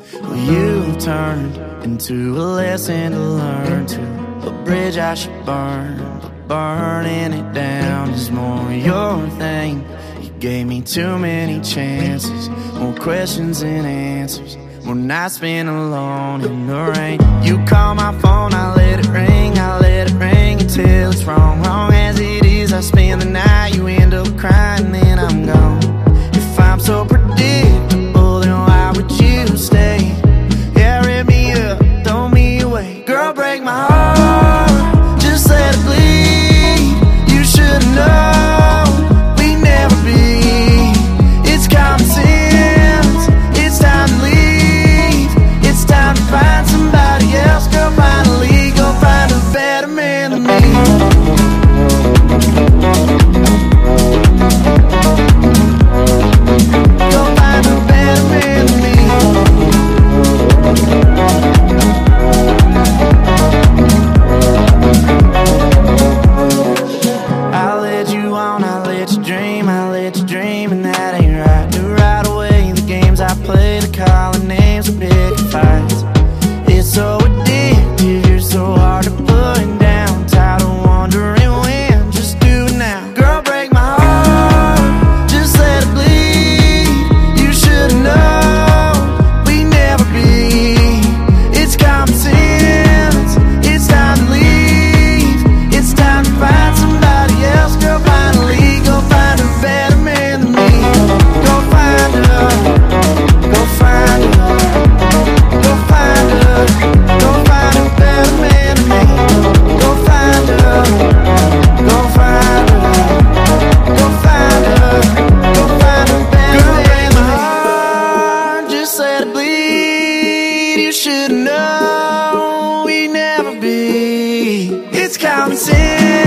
Well, you've turned into a lesson to learn, to a bridge I should burn, but burning it down is more your thing. You gave me too many chances, more questions than answers, more nights spent alone in the rain. You call my phone, I let it ring, I let it ring until it's wrong. Wrong as it is, I spend the night, you end up crying, then I'm gone. If I'm so predictable, then why would you stay? Yeah, rip me up, throw me away. Girl, break my heart, just let it bleed. You should know we never be. It's common sense, it's time to leave. It's time to find somebody else. Girl, finally go find a better man than me. You should know we never be. It's common sense.